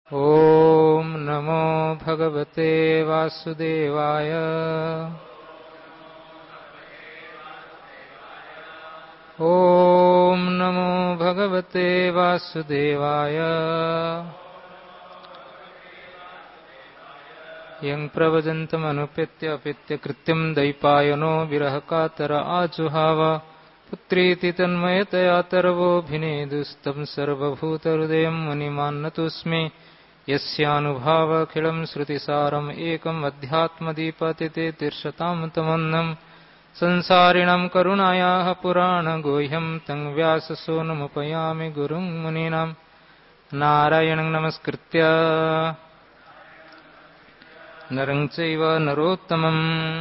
ॐ नमो भगवते वासुदेवाय। ॐ नमो भगवते वासुदेवाय। यं प्रव्रजन्तमनुपेत्य अपेत्य कृत्यं दैपायनो विरहकातर आजुहाव। पुत्रीति तन्मयतया तरवोऽभिनेदुस्तं सर्वभूतहृदयं मुनिमान्नतोऽस्मि। यस्यानुभावाखिलं श्रुतिसारम् एकम् अध्यात्मदीपतिते तीर्षतां तमन्नम्। संसारिणां करुणायाः पुराणगुह्यं तं व्याससूनुमुपयामि गुरुं मुनीनां। नारायणं नमस्कृत्य नरं चैव नरोत्तमं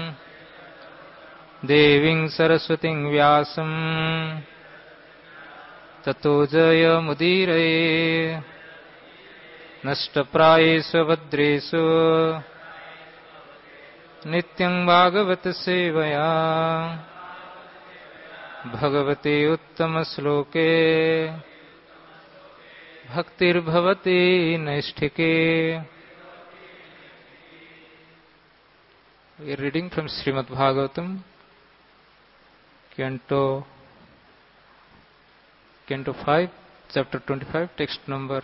देवीं सरस्वतीं व्यासं ततो जयमुदीरये। नष्टप्रायेषु भद्रेषु नित्यं भागवत सेवया भगवते उत्तमश्लोके भक्तिर्भवति नैष्ठिके। We are reading from Srimad Bhagavatam, Canto 5, Chapter 25, text number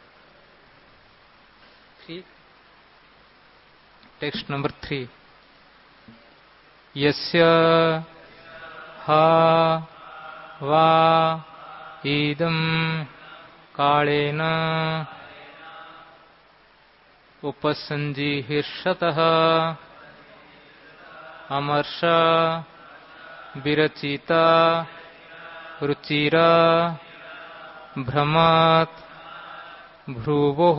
3. Text number 3. Yasya ha va idam kalena upasanjihirshataha अमर्षा विरचिता Ruchira भ्रमात् भ्रुवोः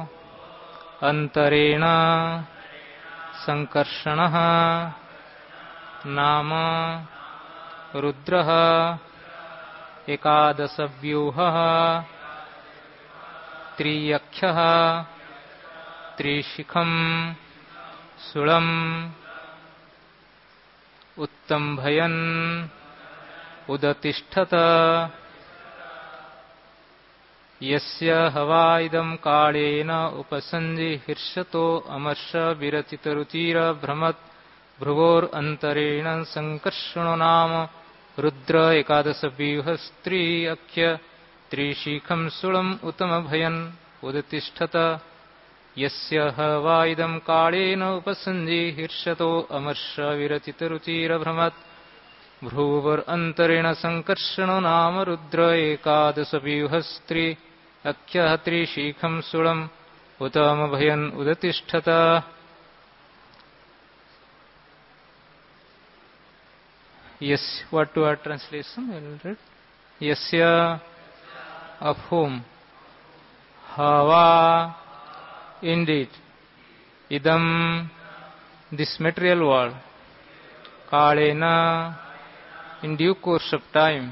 अंतरेण संकर्षणः नाम रुद्रः एकादशव्यूहः त्रियक्षः त्रिशिखम् शूलम् उत्तम्भयन् उदतिष्ठत। यस्य हवाइदं कालेन उपसंजिहिर्षतो अमर्ष विरचितरुचिर भ्रमत् भ्रुवोरन्तरेण संकर्षणो नाम रुद्र एकादशव्यूहस्त्री अख्य त्रिशिखं शूलम् उत्तमभयन् उदतिष्ठत। यस्य हवाइदं कालेन उपसंजिहिर्षतो अमर्ष विरचितरुचिरभ्रमत् भ्रुवोरन्तरेण संकर्षणो नाम Rudra एकादशव्यूहस्त्री अख्यः त्रिशिखं शूलम् उत्तमभयन् उदतिष्ठत। Yes, what to our translation? Yasya, of whom, hava, indeed, idam, this material world, kalena, in due course of time,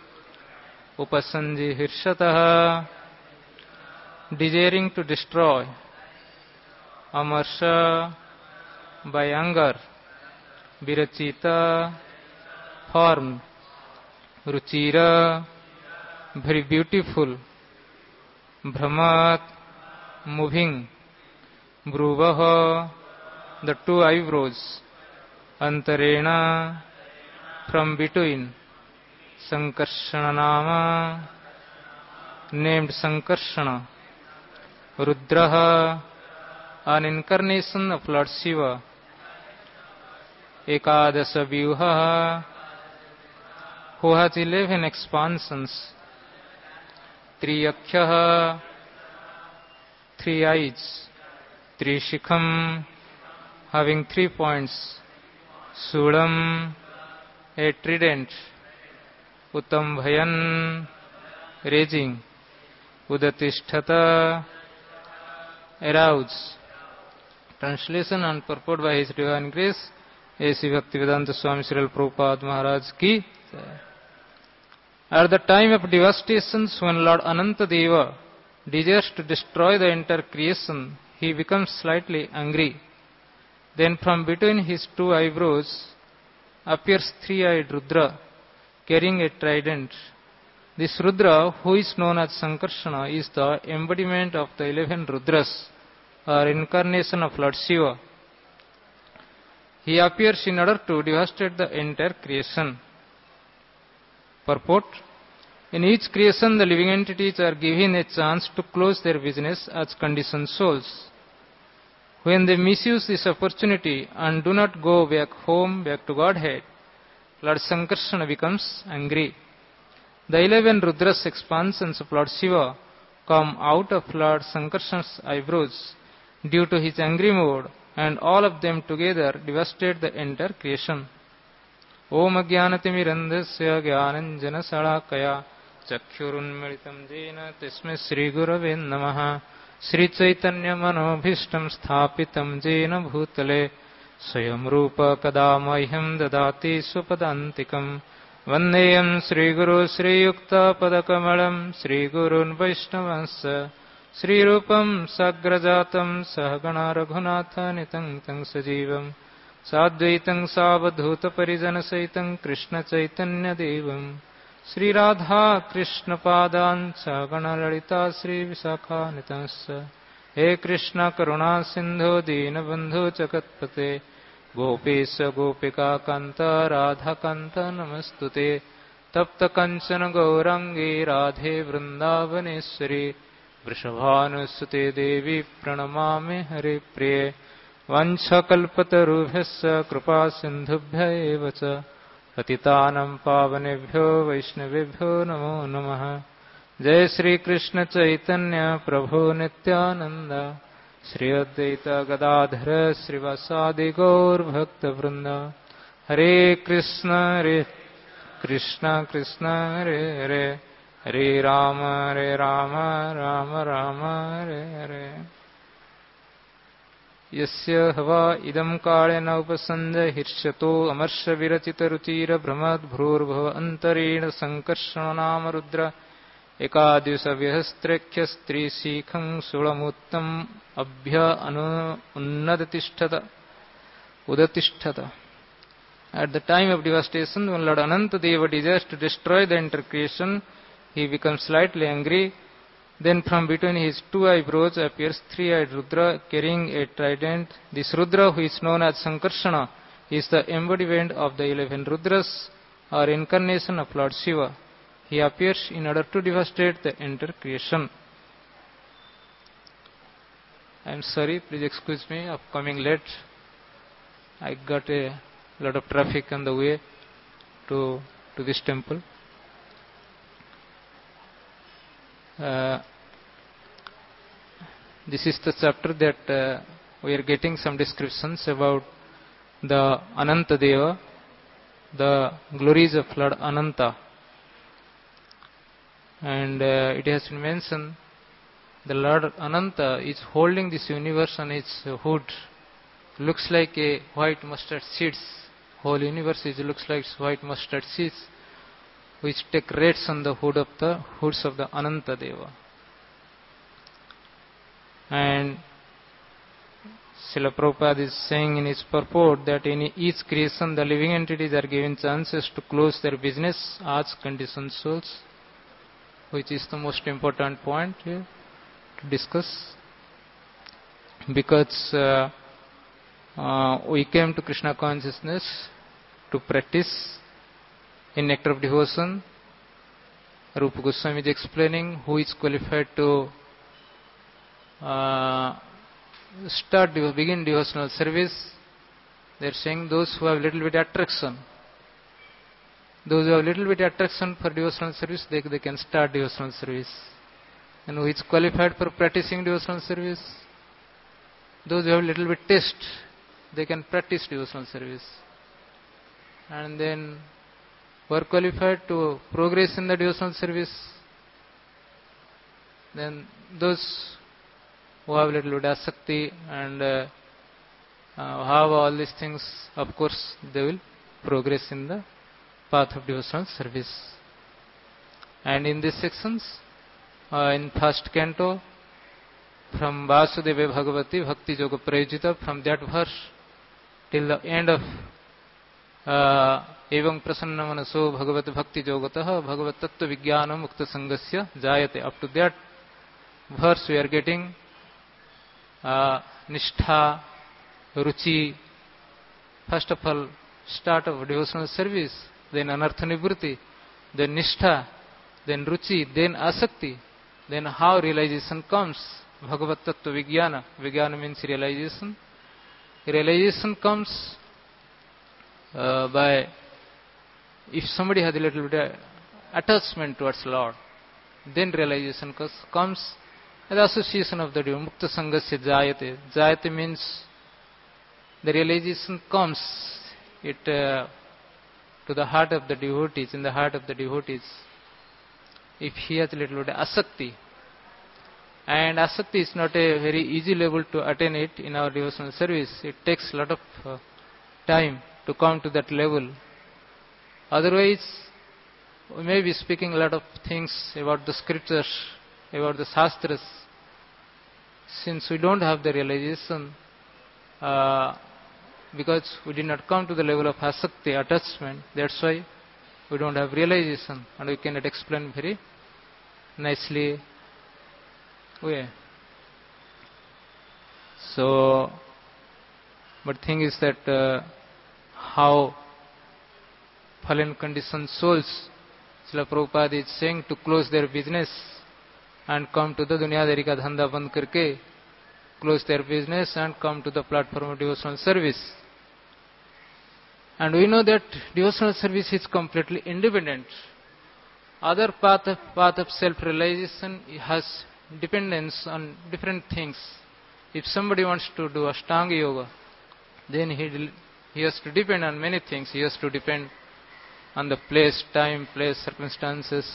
upasanjihirshataha, desiring to destroy, amarsha, by anger, virachita, formed, ruchira, very beautiful, bhramat, moving, Bhruvah, the two eyebrows, Antarena, from between, Sankarshana Nama, named Sankarshana, Rudraha, an incarnation of Lord Shiva, Ekadasa Vyuha, who has 11 expansions, Triyakhyaha, 3 eyes, Trishikham, having 3 points, Sulam, a trident, Utambhayan, raging, Udatishtata, arouse. Translation and purport by His Divine Grace, A.C. Bhaktivedanta Swami Srila Prabhupada Maharaj ki. At the time of devastations, when Lord Anantadeva desires to destroy the entire creation, he becomes slightly angry. Then from between his 2 eyebrows appears 3-eyed Rudra, carrying a trident. This Rudra, who is known as Sankarsana, is the embodiment of the 11 Rudras, or incarnation of Lord Shiva. He appears in order to devastate the entire creation. Purport: in each creation, the living entities are given a chance to close their business as conditioned souls. When they misuse this opportunity and do not go back home, back to Godhead, Lord Sankarsana becomes angry. The 11 Rudras expansions of Lord Shiva come out of Lord Sankarsana's eyebrows due to his angry mood, and all of them together devastate the entire creation. Om Ajnanatimirandhasya Jnananjana Salakaya Chakshurunmilitam Jena Tasmai Shri Gurave Namaha. Shri Chaitanya Manobhishtam Sthapitam Jena Bhutale Swayam Rupa Kadamahyam Dadati Swapadantikam. Vandeyam Sri Guru Sri Yukta Padakamalam Sri Gurun Vaishnavasya Sri Rupam Sagrajatam Sahagana Raghunatha Nitam Tang Sajivam Sadvaitam Savadhuta Parijana Saitam Krishna Chaitanya Devam Sri Radha Krishna Padan Sahagana Lalita Sri Visakha Nitamsa. He Krishna Karuna Sindhu Dina Bandhu Chakatpate Gopesha Gopika Kanta Radha Kanta Namastute Tapta Kanchana Gaurangi Radhe Vrindavaneshwari Vrishabhanusute Devi Pranamami Hari Priye Vanchakalpatarubhyasya Kripa Sindhubhya evacha Patitanam Pavanebhyo Vaishnavebhyo Namo Namaha. Jai Shri Krishna Chaitanya Prabhu Nityananda Shri Advaita Gadadhara Srivasadi Gaur Bhakta Vrinda. Hare Krishna Krishna Krishna Hare Hare Hare Rama Rama Rama Hare Hare. Yasya hava idam kalena upasanja hirshato amarsha virachita ruchira brahmad bhrurbhava antarena sankarshana nama rudra ekadvisa vyahastrekhya stri sikham sulamuttam abhya udatishtata. At the time of devastation, when Lord Anantadeva desires to destroy the entire creation, he becomes slightly angry. Then from between his two eyebrows appears three-eyed Rudra carrying a trident. This Rudra, who is known as Sankarsana, is the embodiment of the 11 Rudras, or incarnation of Lord Shiva. He appears in order to devastate the entire creation. I am sorry, please excuse me of coming late. I got a lot of traffic on the way to this temple. This is the chapter that we are getting some descriptions about the Anantadeva, the glories of Lord Ananta. And it has been mentioned the Lord Ananta is holding this universe on his hood. Looks like a white mustard seeds. Whole universe looks like white mustard seeds, which take rates on the hoods of the Ananta Deva. And Srila Prabhupada is saying in his purport that in each creation the living entities are given chances to close their business as conditioned souls, which is the most important point here to discuss. Because we came to Krishna consciousness to practice in nectar of devotion. Rupa Goswami is explaining who is qualified to begin devotional service. They are saying those who have little bit attraction. Those who have little bit attraction for devotional service, they can start devotional service. And who is qualified for practicing devotional service? Those who have little bit taste, they can practice devotional service. And then who are qualified to progress in the devotional service, then those who have little bit asakti and have all these things, of course they will progress in the path of devotional service. And in these sections, in first canto, from Vasudeva Bhagavati Bhakti Yoga Prayojita, from that verse till the end of एवं प्रसन्न मनसो भगवत भक्ति जोगतः भगवत तत्व विज्ञान मुक्त संगस्य जायते. Up to that verse we are getting nishtha, ruchi. First of all, start of devotional service, then anartha nivritti, then nishtha, then ruchi, then asakti, then how realization comes. Bhagavat tattva vijnana. Vijnana means realization. Realization comes by, if somebody has a little bit of attachment towards Lord, then realization comes. The association of the mukta sangasya jayate. Jayate means the realization comes to the heart of the devotees, in the heart of the devotees, if he has a little bit of asakti. And asakti is not a very easy level to attain it in our devotional service. It takes a lot of time to come to that level. Otherwise, we may be speaking a lot of things about the scriptures, about the shastras. Since we don't have the realization, because we did not come to the level of asakti, attachment, that's why we don't have realization and we cannot explain very nicely. So, but thing is that how fallen conditioned souls, Srila Prabhupada is saying to close their business and come to the dunyadari ka dhanda band karke, close their business and come to the platform of devotional service. And we know that devotional service is completely independent. Other path of self-realization has dependence on different things. If somebody wants to do Ashtanga Yoga, then he has to depend on many things. He has to depend on the place, time, place, circumstances.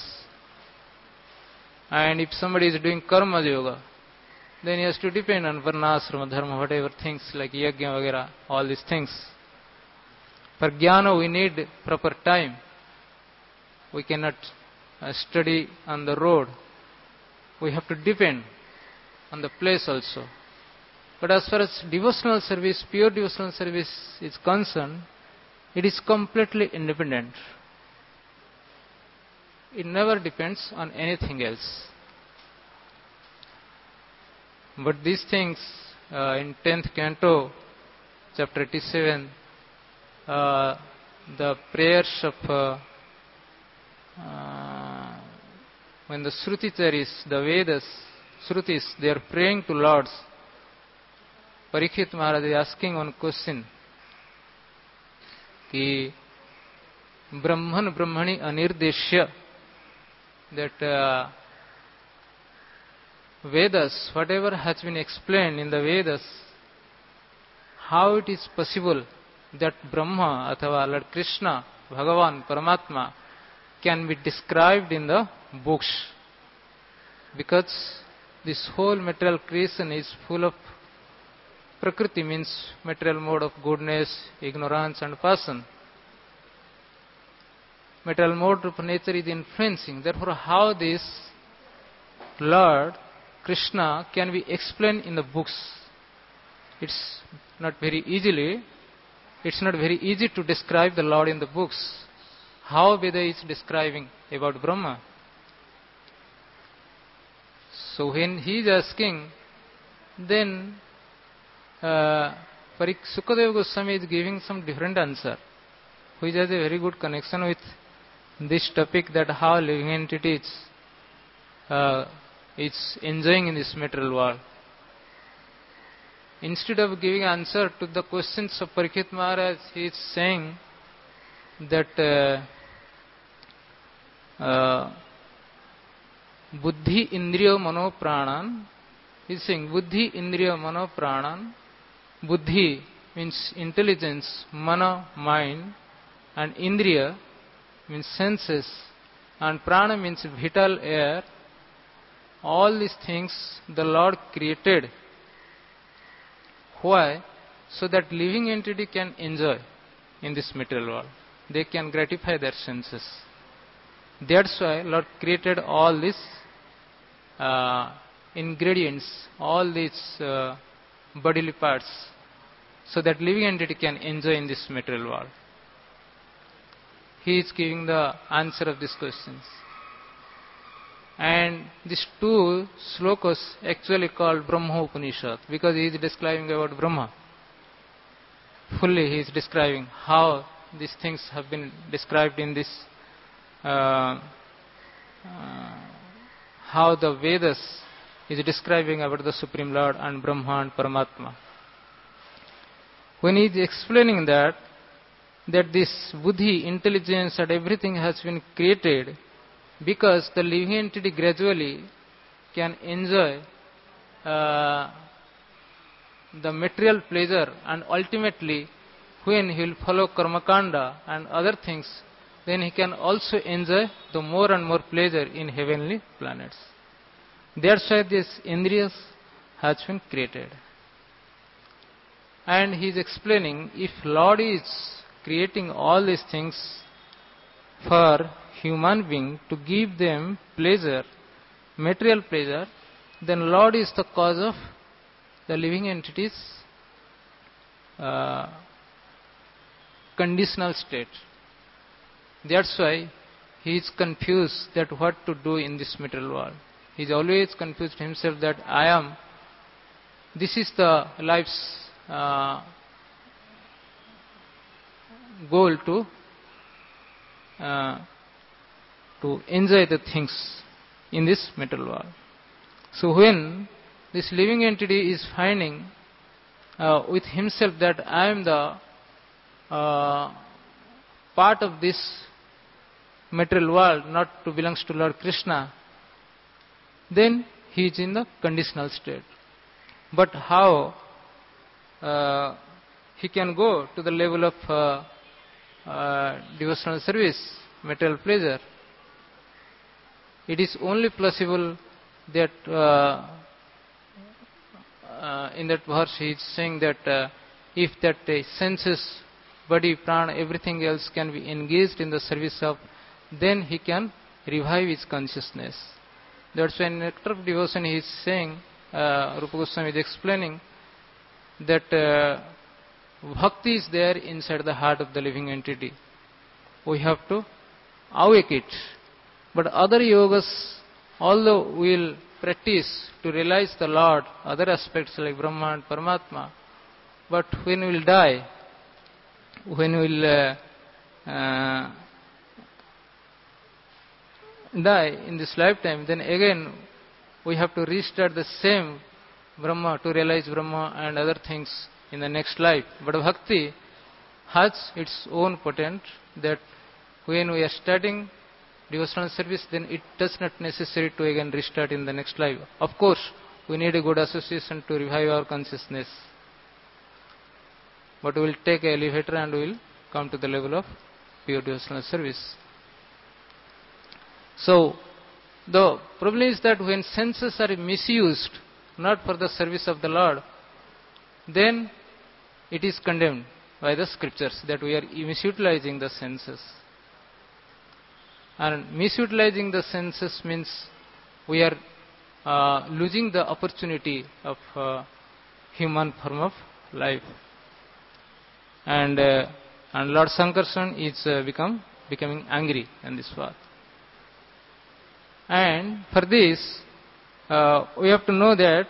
And if somebody is doing Karma Yoga, then he has to depend on Varnasrama, Dharma, whatever things like Yajna, Vagera, all these things. For Jnana we need proper time. We cannot study on the road. We have to depend on the place also. But as far as devotional service, pure devotional service is concerned, it is completely independent. It never depends on anything else. But these things in 10th canto, chapter 87, the prayers of when the Shruticharis, the Vedas, Shrutis, they are praying to Lords. Parikshit Maharaj is asking one question, कि Brahman Brahmani Anirdeshya, that Vedas, whatever has been explained in the Vedas, how it is possible that Brahma athava Lord Krishna, Bhagavan, Paramatma can be described in the books, because this whole material creation is full of Prakriti, means material mode of goodness, ignorance and passion. Material mode of nature is influencing. Therefore, how this Lord Krishna can be explained in the books? It's not very easy to describe the Lord in the books. How Veda is describing about Brahma. So when he is asking, then Sukadeva Goswami is giving some different answer, which has a very good connection with this topic, that how living entities is enjoying in this material world. Instead of giving answer to the questions of Parikshit Maharaj, he is saying that Buddhi Indriya Mano Pranan. He is saying Buddhi Indriya Mano Pranan. Buddhi means intelligence, Mana mind, and Indriya means senses, and Prana means vital air. All these things the Lord created. Why? So that living entity can enjoy in this material world. They can gratify their senses. That's why Lord created all these ingredients, all these bodily parts, so that living entity can enjoy in this material world. he is giving the answer of these questions. And these two slokas actually called Brahma Upanishad, because he is describing about Brahma. Fully he is describing how these things have been described in this, how the Vedas is describing about the Supreme Lord and Brahma and Paramatma. When he is explaining that this buddhi, intelligence and everything has been created because the living entity gradually can enjoy the material pleasure, and ultimately when he will follow karmakanda and other things, then he can also enjoy the more and more pleasure in heavenly planets. That's why this indriyas has been created. And he is explaining, if Lord is creating all these things for human being to give them pleasure, material pleasure, then Lord is the cause of the living entities conditional state. That's why he is confused that what to do in this material world. He is always confused himself that this is the life's goal to enjoy the things in this material world. So when this living entity is finding with himself that I am the part of this material world, not to belongs to Lord Krishna, then he is in the conditional state. But how he can go to the level of devotional service, material pleasure? It is only possible that in that verse he is saying that if that senses, body, prana, everything else can be engaged in the service of, then he can revive his consciousness. That's why in Nectar of Devotion he is saying, Rupa Goswami is explaining that bhakti is there inside the heart of the living entity. We have to awake it. But other yogas, although we will practice to realize the Lord, other aspects like Brahma and Paramatma, but when we will die, when we will die in this lifetime, then again we have to restart the same Brahma to realize Brahma and other things in the next life. But bhakti has its own potent, that when we are starting devotional service, then it does not necessary to again restart in the next life. Of course, we need a good association to revive our consciousness. But we will take an elevator and we will come to the level of pure devotional service. So, the problem is that when senses are misused, not for the service of the Lord, then it is condemned by the scriptures that we are misutilizing the senses. And misutilizing the senses means we are losing the opportunity of human form of life. And Lord Sankarshan is becoming angry in this path. And for this, we have to know that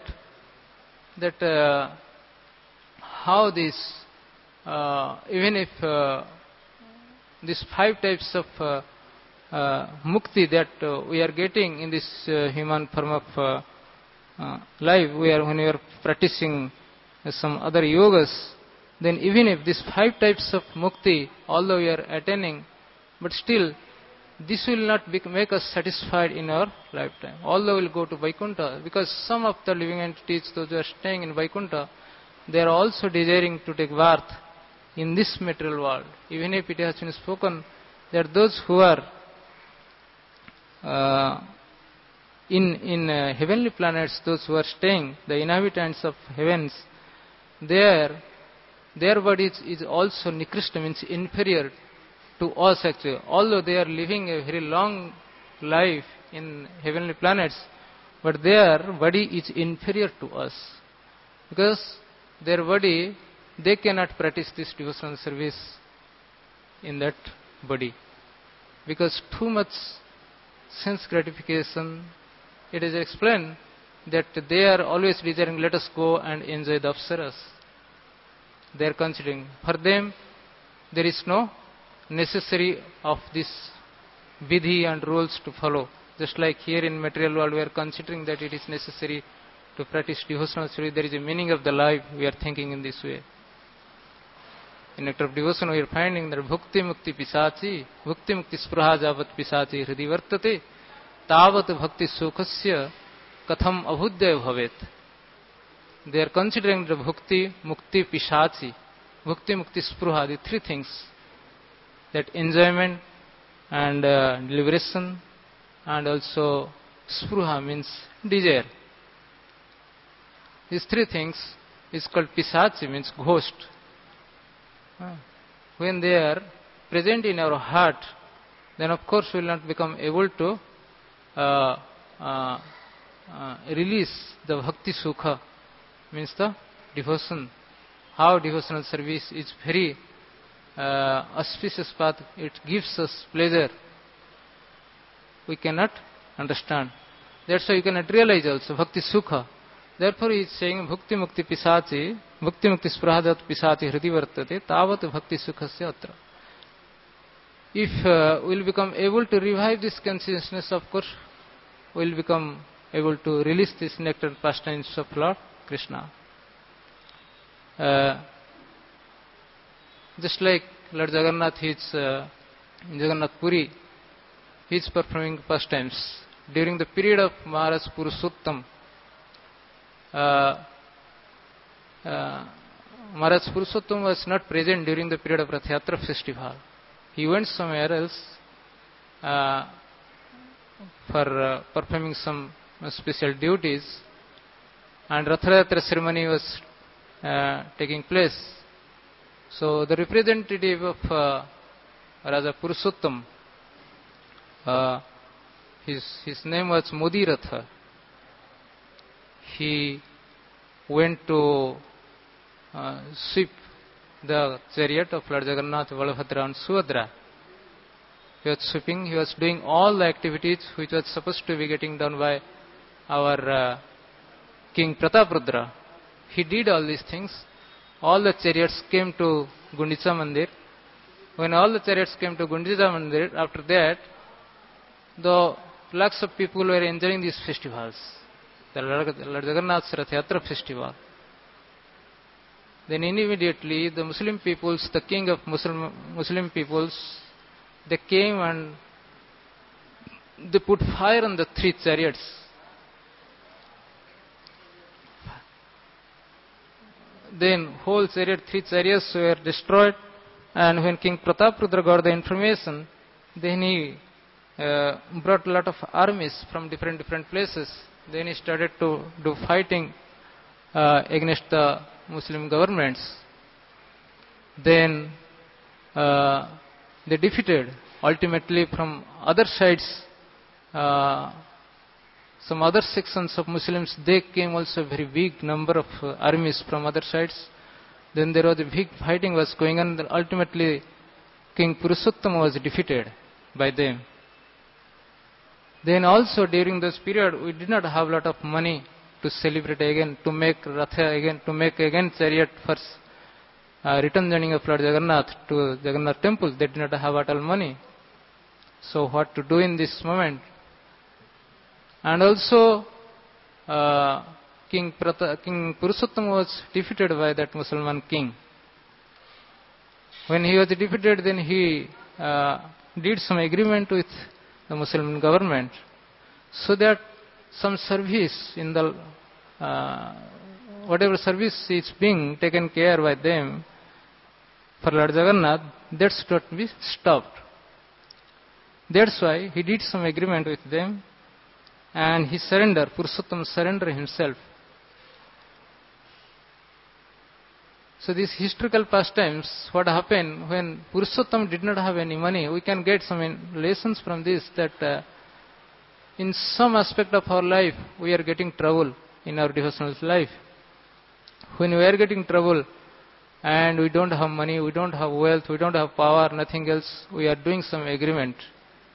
how this, even if these 5 types of mukti that we are getting in this human form of life, when we are practicing some other yogas, then even if these 5 types of mukti, although we are attaining, but still this will not make us satisfied in our lifetime. Although we will go to Vaikuntha, because some of the living entities, those who are staying in Vaikuntha, they are also desiring to take birth in this material world. Even if it has been spoken that those who are in heavenly planets, those who are staying, the inhabitants of heavens, their body is also nikrishta, means inferior to us actually. Although they are living a very long life in heavenly planets, but their body is inferior to us. Because their body, they cannot practice this devotional service in that body. because too much sense gratification. It is explained that they are always desiring, let us go and enjoy the apsaras. They are considering. For them, there is no necessary of this vidhi and rules to follow. Just like here in material world, we are considering that it is necessary to practice devotional service. There is a meaning of the life. We are thinking in this way. In nectar of devotion, we are finding that bhukti mukti pisachi, bhukti mukti spruha javat pisachi hridi vartate, tavat bhakti sukhasya katham abhudyaya bhavet. They are considering the bhukti mukti pisachi, bhukti mukti spruha, the three things, that enjoyment and liberation, and also spruha means desire. These three things is called pisachi, means ghost. When they are present in our heart, then of course we will not become able to release the bhakti sukha, means the devotion. How devotional service is very auspicious path, it gives us pleasure. We cannot understand. That's why you cannot realize also bhakti sukha. Therefore he is saying bhukti mukti pisachi, bhukti mukti sprahadat pisachi hridi vartate, tavat bhakti sukhasya atra. If we will become able to revive this consciousness, of course, we will become able to release this nectar pastimes of Lord Krishna. Just like Lord Jagannath, in Jagannath Puri, he is performing pastimes. During the period of Maharaj Purushottam, Maharaj Purushottam was not present during the period of Rath Yatra festival. He went somewhere else for performing some special duties, and Rath Yatra ceremony was taking place. So the representative of Raja Purushottam, his name was Modiratha. He went to sweep the chariot of Lord Jagannath, Balabhadra and Subhadra. He was sweeping, he was doing all the activities which was supposed to be getting done by our King Prataprudra. He did all these things. All the chariots came to Gundicha Mandir. When all the chariots came to Gundicha Mandir, after that, the lakhs of people were enjoying these festivals, the Lord Jagannath's Rath Yatra festival. Then immediately the Muslim peoples, the king of Muslim peoples, they came and they put fire on the three chariots. Then whole chariot, three chariots were destroyed, and when King Prataprudra got the information, then he brought a lot of armies from different places. Then he started to do fighting against the Muslim governments. Then they defeated. Ultimately, from other sides, some other sections of Muslims, they came also, very big number of armies from other sides. Then there was a big fighting was going on. Ultimately, King Purushottam was defeated by them. Then also during this period, we did not have a lot of money to celebrate again, to make Ratha again, to make again chariot for return journey of Lord Jagannath to Jagannath temple. They did not have at all money. So what to do in this moment? And also King Purushottam was defeated by that Muslim king. When he was defeated, then he did some agreement with the Muslim government, so that some service in the whatever service is being taken care by them for Lord Jagannath, that should not be stopped. That's why he did some agreement with them, and he surrendered, Purushottam surrendered himself. So these historical pastimes, what happened when Purushottam did not have any money, we can get some lessons from this, that in some aspect of our life, we are getting trouble in our devotional life. When we are getting trouble and we don't have money, we don't have wealth, we don't have power, nothing else, we are doing some agreement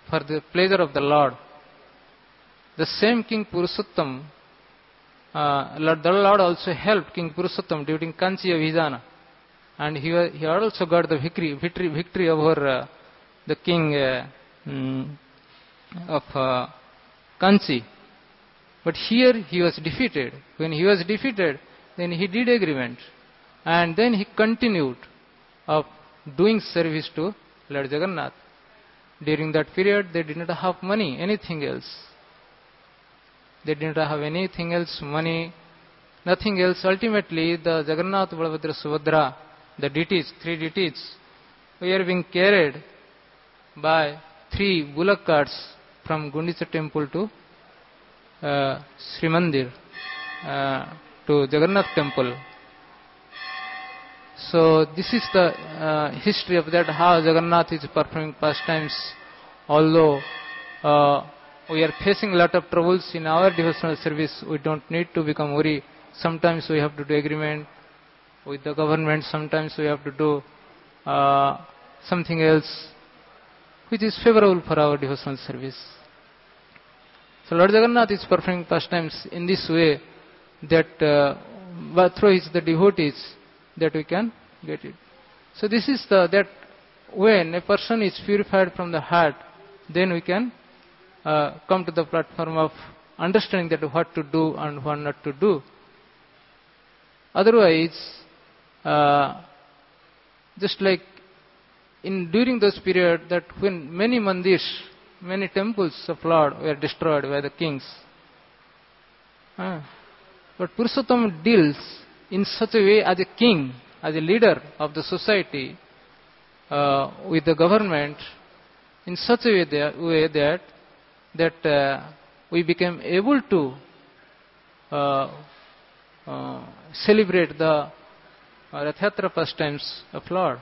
for the pleasure of the Lord. The same King Purushottam, the Lord also helped King Purushottam during Kanchi Abhijana, and he also got the victory over the king of Kanchi. But here he was defeated. When he was defeated, then he did agreement, and then he continued of doing service to Lord Jagannath. During that period, they did not have money, anything else. They did not have anything else, money, nothing else. Ultimately, the Jagannath, Balabhadra, Subhadra, the deities, 3 deities, were being carried by 3 bullock carts from Gundicha temple to Sri Mandir, to Jagannath temple. So this is the history of that, how Jagannath is performing pastimes. Although we are facing a lot of troubles in our devotional service, we don't need to become worried. Sometimes we have to do agreement with the government, sometimes we have to do something else which is favorable for our devotional service. So Lord Jagannath is performing pastimes in this way, that through the devotees that we can get it. So this is that when a person is purified from the heart, then we can come to the platform of understanding that what to do and what not to do. Otherwise, just like during those period that when many mandirs, many temples of Lord were destroyed by the kings. But Purushottam deals in such a way as a king, as a leader of the society, with the government, in such a way that we became able to celebrate the Rath Yatra pastimes of Lord.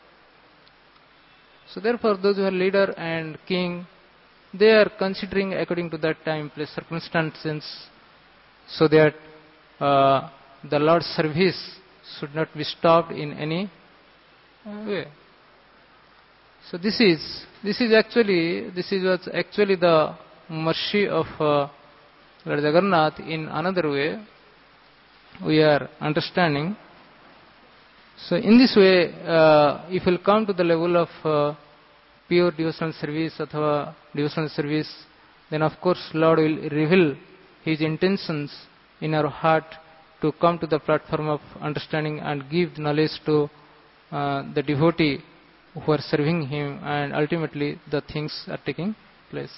So therefore, those who are leader and king, they are considering according to that time, place, circumstances, so that the Lord's service should not be stopped in any way. So this was actually the mercy of Lord Jagannath in another way we are understanding. So in this way, if we will come to the level of pure devotional service or devotional service, then of course Lord will reveal His intentions in our heart to come to the platform of understanding and give knowledge to the devotee who are serving Him, and ultimately the things are taking place.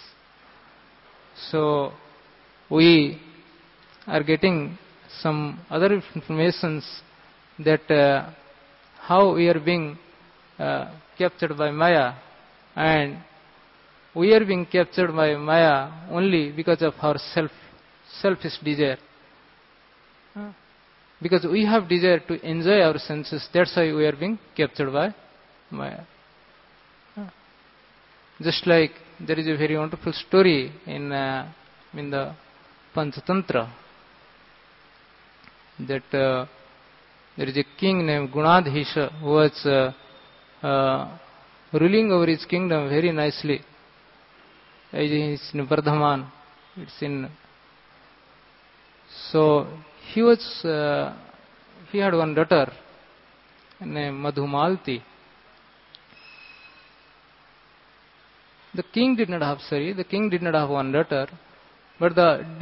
So we are getting some other informations that how we are being captured by Maya, and we are being captured by Maya only because of our selfish desire. Because we have desire to enjoy our senses, that's why we are being captured by Maya. Just like there is a very wonderful story in the Panchatantra, that there is a king named Gunadhisha who was ruling over his kingdom very nicely. It's in Vardhaman. So he had one daughter named Madhumalati. The king did not have one daughter, but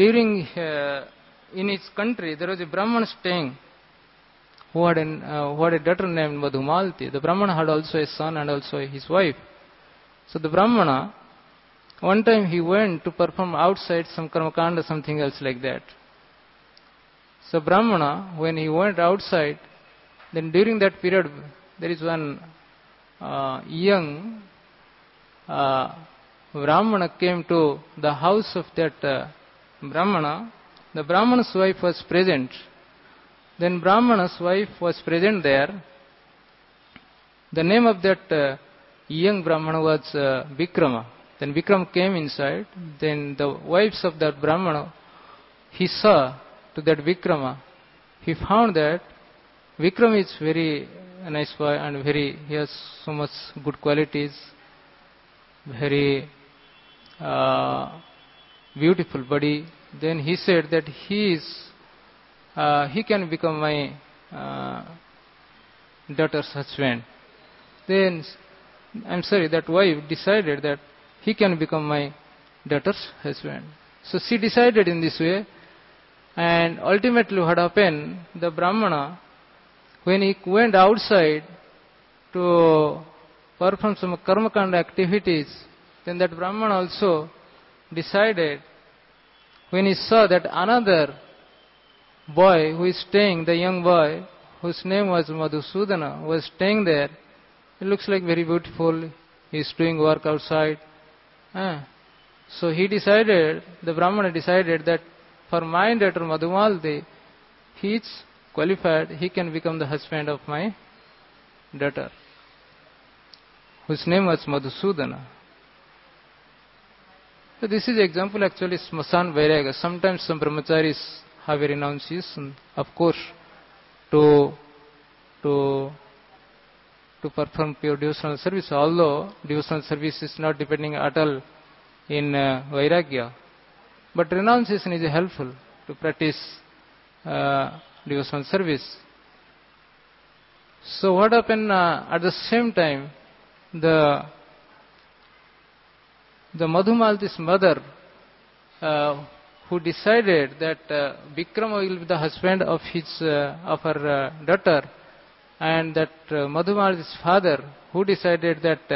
in his country there was a Brahman staying who had a daughter named Madhumalati. The Brahmana had also a son and also his wife. So the Brahmana, one time he went to perform outside some karmakanda, something else like that. So Brahmana, when he went outside, then during that period there is one young Brahmana came to the house of that Brahmana. The Brahmana's wife was present. Then Brahmana's wife was present there. The name of that young Brahmana was Vikrama. Then Vikram came inside. Then the wives of that Brahmana, he saw to that Vikrama. He found that Vikram is very nice boy and he has so much good qualities, very beautiful body. Then he said that he can become my daughter's husband. Then that wife decided that he can become my daughter's husband. So she decided in this way, and ultimately what happened, the Brahmana, when he went outside to perform some karmakanda activities, then that Brahmana also decided, when he saw that another boy who is staying, the young boy whose name was Madhusudana, was staying there. He looks like very beautiful. He is doing work outside. So the Brahmana decided that for my daughter Madhumalati, he is qualified, he can become the husband of my daughter, whose name was Madhusudana. So this is example actually Smasan Vairagya. Sometimes some brahmacharis have a renunciation, of course, to perform pure devotional service, although devotional service is not depending at all in Vairagya. But renunciation is helpful to practice devotional service. So what happened at the same time, the Madhumalati's mother, who decided that Vikrama will be the husband of her daughter, and that Madhumalati's father, who decided that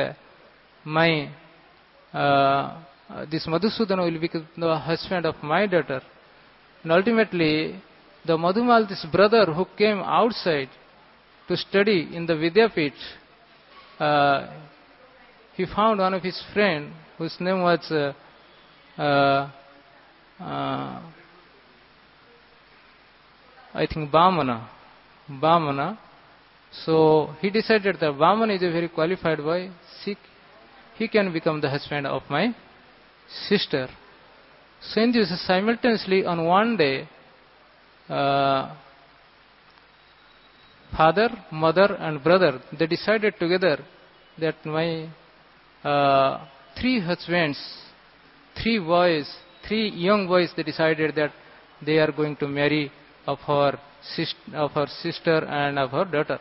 this Madhusudana will become the husband of my daughter. And ultimately, the Madhumalati's brother, who came outside to study in the Vidyapith, he found one of his friends whose name was I think Vamana. So he decided that Vamana is a very qualified boy. He can become the husband of my sister. So in this, simultaneously on one day, father, mother and brother, they decided together that my three husbands, three young boys, they decided that they are going to marry of her sister and of her daughter.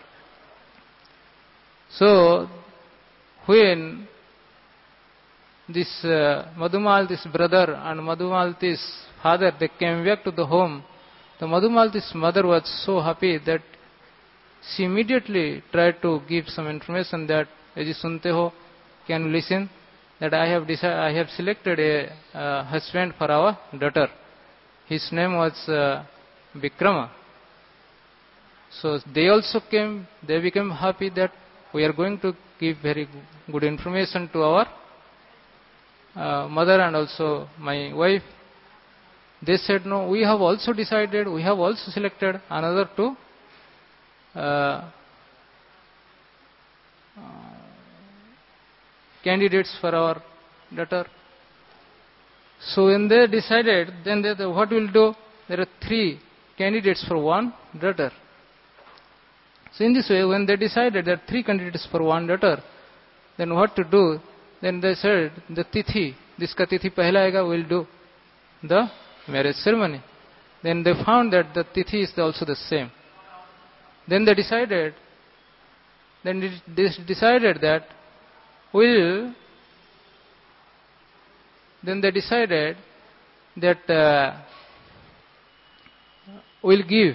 So when this Madhumalati's brother and Madhumalati's father, they came back to the home, the Madhumalati's mother was so happy that she immediately tried to give some information that, Aji sunte ho, can you listen, that I have selected a husband for our daughter. His name was Vikrama. So they also came, they became happy that we are going to give very good information to our mother and also my wife. They said, no, we have also decided, we have also selected another two candidates for our daughter. So when they decided, then what will do? There are three candidates for one daughter. So in this way, when they decided that three candidates for one daughter, then what to do? Then they said, the tithi, jiska tithi pehla aega, will do the marriage ceremony. Then they found that the tithi is also the same. Then they decided that we'll give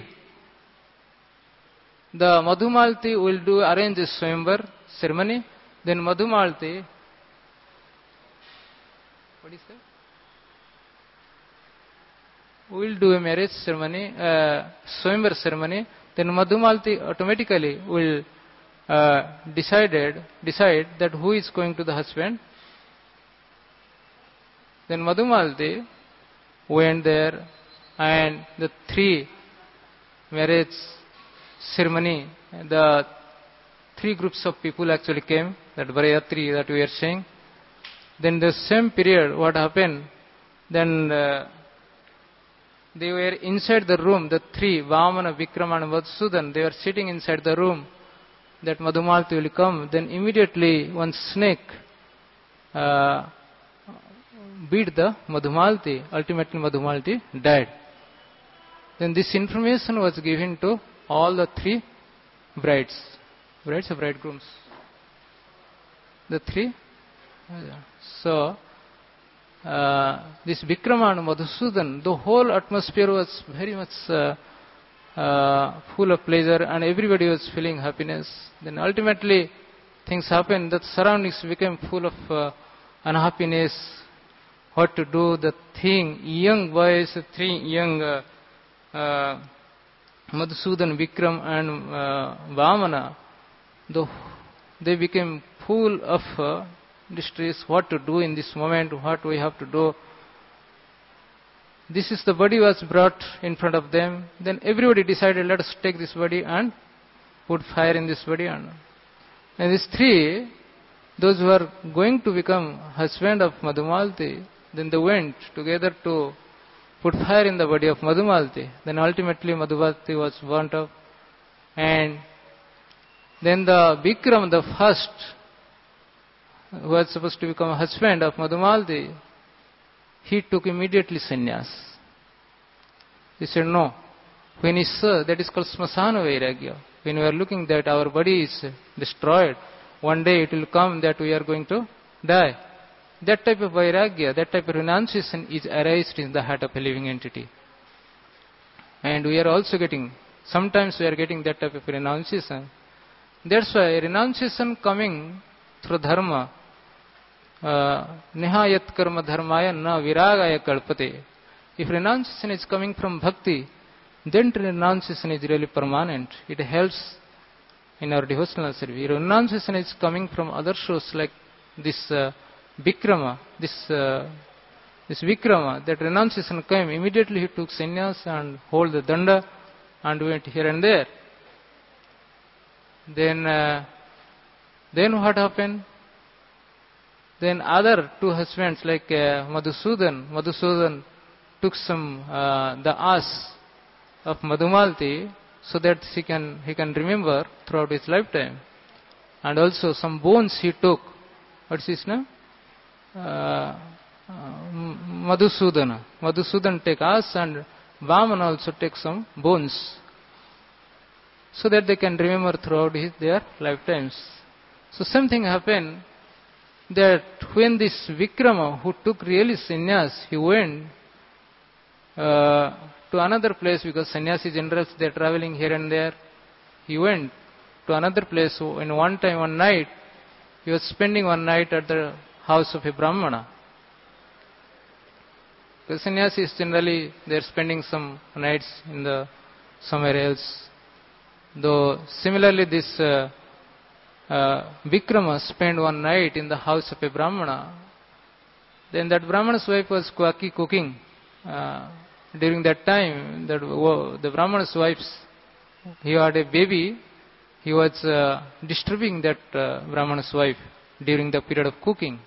the Madhumalati will arrange a Swayamvar ceremony. Then Madhumalati, what is that? Will do a marriage ceremony, Swayamvar ceremony. Then Madhumalati automatically will decide that who is going to the husband. Then Madhumalati went there, and the three marriage ceremony, the three groups of people actually came, that Varayatri that we are saying. Then the same period, what happened? Then they were inside the room, the three, Vamana, Vikrama and Madhusudan, they were sitting inside the room, that Madhumalati will come. Then immediately one snake beat the Madhumalati. Ultimately Madhumalati died. Then this information was given to all the three brides. Brides or bridegrooms? The three. So, this Vikrama and Madhusudan, the whole atmosphere was very much full of pleasure and everybody was feeling happiness. Then ultimately things happened, the surroundings became full of unhappiness, what to do, the thing, young boys, three young Madhusudan, Vikram and Vamana, they became full of distress, what to do in this moment, what we have to do. This is the body was brought in front of them. Then everybody decided, let us take this body and put fire in this body. And these three, those who are going to become husband of Madhumalati, then they went together to put fire in the body of Madhumalati. Then ultimately Madhumalati was burnt up. And then the Vikram, the first, who was supposed to become a husband of Madhumalati, he took immediately sannyas. He said, no. When he saw, that is called smasana vairagya. When we are looking that our body is destroyed, one day it will come that we are going to die. That type of vairagya, that type of renunciation is arised in the heart of a living entity. And we are also getting, sometimes we are getting that type of renunciation. That's why renunciation coming through dharma, nihayat karma dharmaya na viragaya kalpate. If renunciation is coming from bhakti, then renunciation is really permanent. It helps in our devotional service. If renunciation is coming from other sources like this Vikrama, this Vikrama, that renunciation came, immediately he took sannyas and hold the danda and went here and there. Then what happened? Then other two husbands like Madhusudan took some the ass of Madhumalati so that he can remember throughout his lifetime. And also some bones he took. What's his name? Madhusudan. Madhusudan take ass and Vamana also take some bones so that they can remember throughout their lifetimes. So same thing happened, that when this Vikrama, who took really sannyas, he went to another place, because sannyasi generals, they are traveling here and there. He went to another place. So in one night, he was spending one night at the house of a Brahmana. The sannyasis generally, they are spending some nights in the somewhere else. Though similarly this Vikrama spent one night in the house of a Brahmana. Then that Brahmana's wife was cooking. During that time, the Brahmana's wife, he had a baby. He was disturbing that Brahmana's wife during the period of cooking.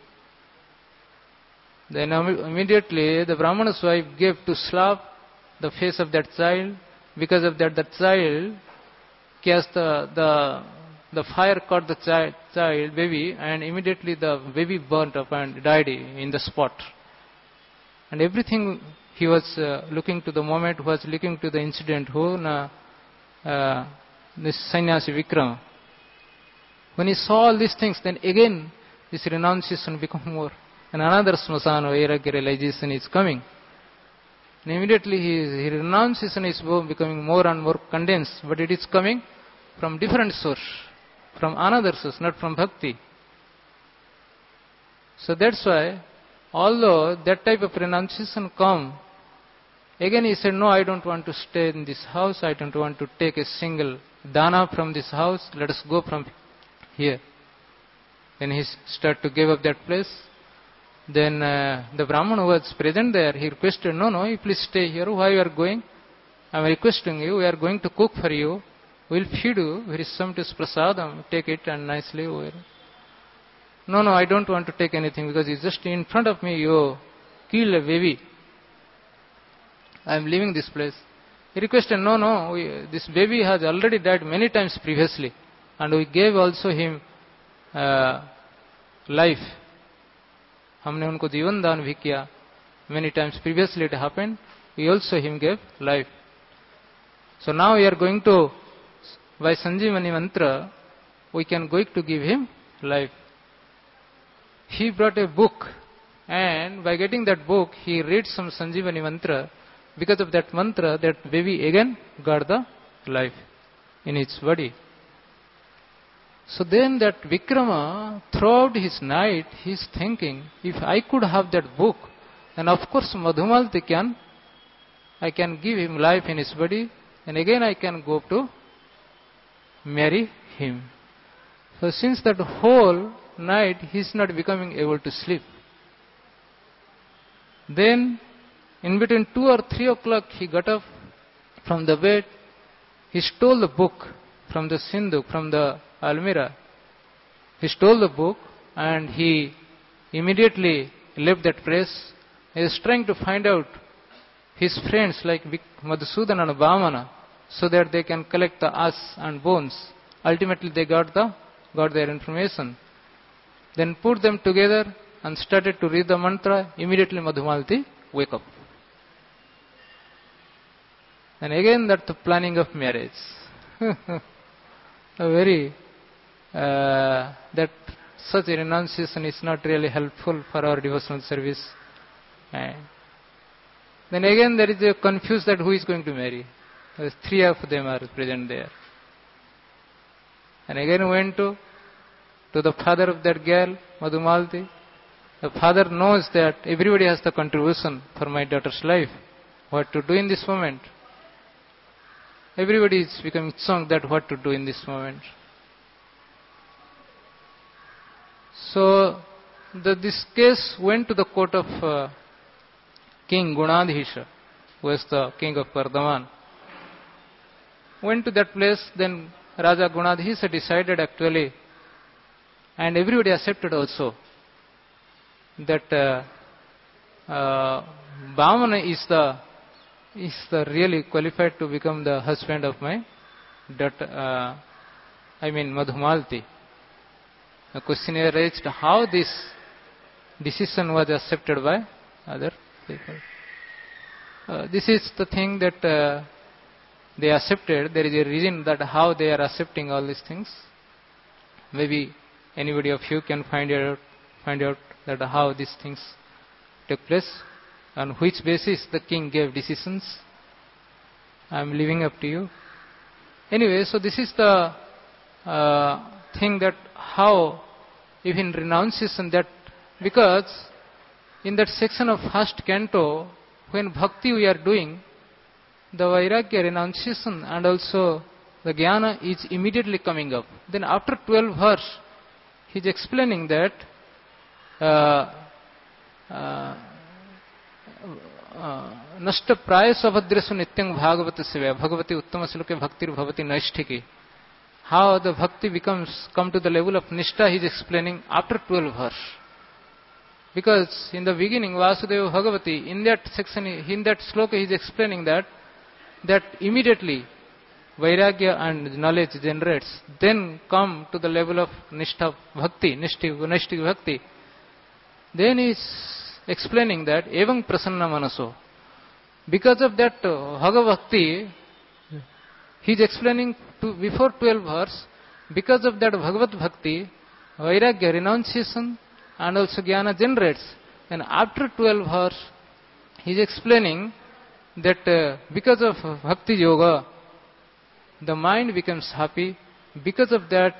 Then immediately the Brahmana's wife gave to slap the face of that child. Because of that, the child cast the fire caught the child baby, and immediately the baby burnt up and died in the spot. And everything he was looking to the moment, was looking to the incident, this sannyasi Vikrama. When he saw all these things, then again this renunciation become more, and another smasana vairagya realization is coming. And immediately his renunciation is becoming more and more condensed, but it is coming from different source, from another source, not from bhakti. So that's why, although that type of renunciation come, again he said, no, I don't want to stay in this house, I don't want to take a single dana from this house, let us go from here. Then he started to give up that place. Then the Brahmana who was present there, he requested, no, you please stay here, why you are going? I am requesting you, we are going to cook for you, we will feed you, there is some prasadam, take it and nicely wear. No, I don't want to take anything, because it's just in front of me, you killed a baby. I am leaving this place. He requested, no, this baby has already died many times previously, and we gave also him life. हमने उनको जीवन दान भी किया. Many times previously it happened. We also him gave life. So now we are going to, by Sanjivani mantra, we can going to give him life. He brought a book, and by getting that book, he reads some Sanjivani mantra. Because of that mantra, that baby again got the life in its body. So then that Vikrama, throughout his night, he is thinking, if I could have that book, then of course Madhumalati I can give him life in his body, and again I can go to marry him. So since that whole night he is not becoming able to sleep. Then in between 2 or 3 o'clock he got up from the bed, he stole the book from the Sindhu, from the Almira. He stole the book and he immediately left that place. He is trying to find out his friends like Madhusudan and Vamana so that they can collect the ash and bones. Ultimately they got their information. Then put them together and started to read the mantra. Immediately Madhumalati wake up. And again that the planning of marriage. That such a renunciation is not really helpful for our devotional service. And then again there is a confused that who is going to marry. 3 of them are present there. And again went to the father of that girl, Madhumalati. The father knows that everybody has the contribution for my daughter's life. What to do in this moment? Everybody is becoming strong that what to do in this moment. So this case went to the court of King Gunadhisha, who was the king of Vardhaman. Went to that place, then Raja Gunadhisha decided actually, and everybody accepted also, that Vamana is the really qualified to become the husband of my daughter, Madhumalati. The question is raised how this decision was accepted by other people. This is the thing that they accepted. There is a reason that how they are accepting all these things. Maybe anybody of you can find out that how these things took place, on which basis the king gave decisions. I am leaving up to you. Anyway, so this is the thing that how even renunciation, that because in that section of first canto, when bhakti we are doing, the vairagya, renunciation and also the jnana is immediately coming up. Then after 12 verse, he is explaining that nashta prayasa bhadresu nityam bhagavata sevaya bhagavati uttama sloke bhaktir bhavati naisthiki. How the bhakti come to the level of nishtha, he is explaining after 12 verse. Because in the beginning, Vasudeva Bhagavati, in that section, in that sloka, he is explaining that immediately vairagya and knowledge generates, then come to the level of nishtha bhakti, naishtik bhakti. Then he is explaining that evam prasanna manaso. Because of that Bhagavati, he is explaining before 12 verse, because of that Bhagavat Bhakti, vairagya, renunciation and also jnana generates. And after 12 verse, he is explaining that because of Bhakti Yoga, the mind becomes happy. Because of that,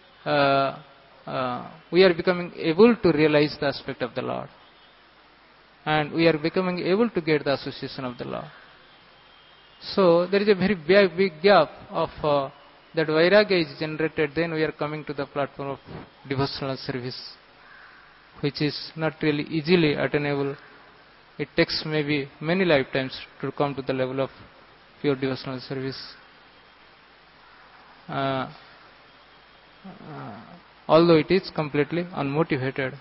we are becoming able to realize the aspect of the Lord. And we are becoming able to get the association of the Lord. So there is a very big gap of that vairagya is generated, then we are coming to the platform of devotional service, which is not really easily attainable. It takes maybe many lifetimes to come to the level of pure devotional service. Although it is completely unmotivated.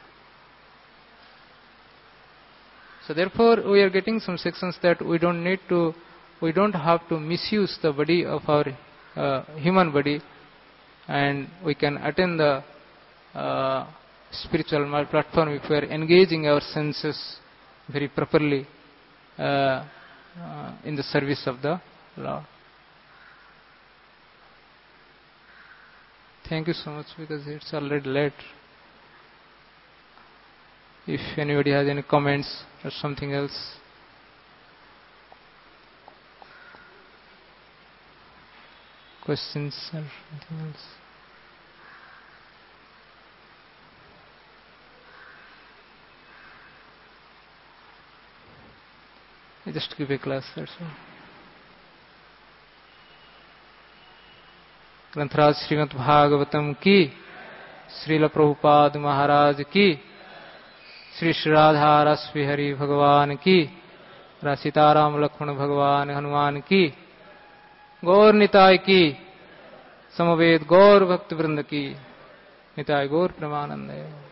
So therefore we are getting some sections that we don't have to misuse the body of our human body, and we can attain the spiritual platform, if we are engaging our senses very properly in the service of the Lord. Thank you so much, because it's already late. If anybody has any comments or something else. Questions or something else. I just give a class, that's all. ग्रंथराज Shrimad Bhagavatam की, श्रील प्रभुपाद महाराज की, श्री राधा रस बिहारी भगवान की, सीताराम लक्ष्मण भगवान हनुमान की, गौर निताय की, समवेत गौर भक्त वृंद की, निताय गौर प्रेमानंद।